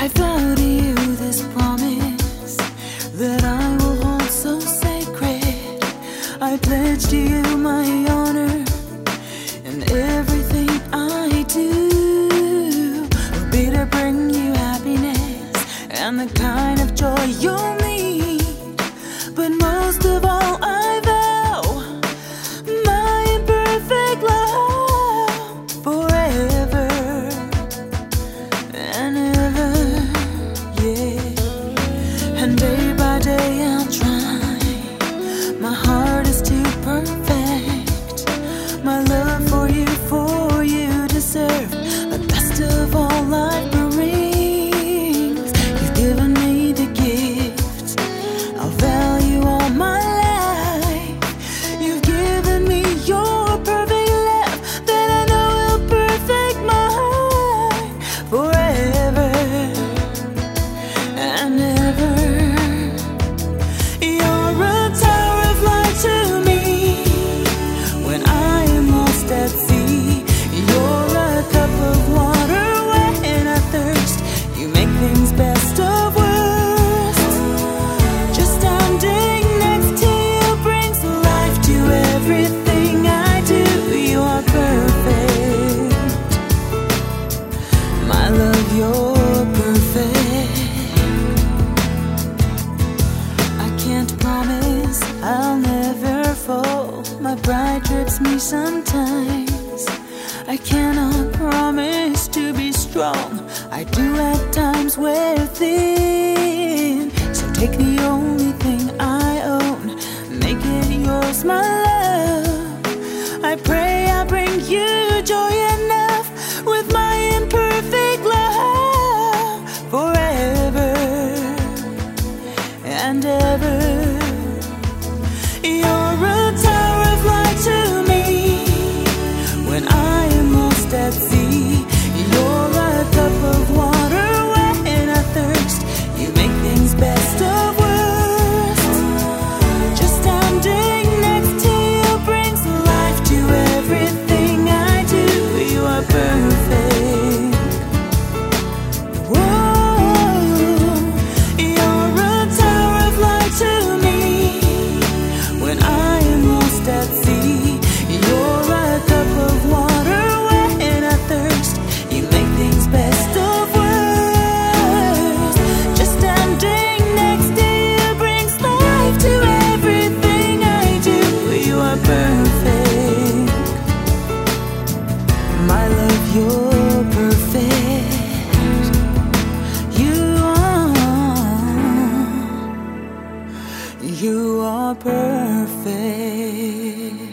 I vow to you this promise that I will hold so sacred. I pledge to you my honor, and everything I do will be to bring you happiness and the kind of joy you'll need. But most of all, I vow my imperfect love forever and ever, yeah. And day by day I'll try my hardest to perfect my love for you deserve the best of all life brings. You've given me the gift I'll value all my life. You've given me your perfect love that I know will perfect my heart forever and ever. You're a tower of light to me when I am lost at sea. You're a cup of water when I thirst. You make things best of worst. Just standing next to you brings life to everything I do. You are perfect, my love, you're perfect. I can't promise I'll never fall. My pride trips me sometimes. I cannot promise to be strong. I do at times wear thin. So take the only thing I own, make it yours, my love. I pray I bring you joy enough with my imperfect love forever and ever. You're a tower of light to me when I am lost at sea. You're a cup of water when I thirst. You make things best of worst. Just standing next to you brings life to everything I do. You are perfect. Whoa, you're a tower of light to me when I am lost at sea. You're a cup of water when I thirst. You make things best of worst. Just standing next to you brings life to everything I do. You are perfect, my love, you're perfect. You are perfect.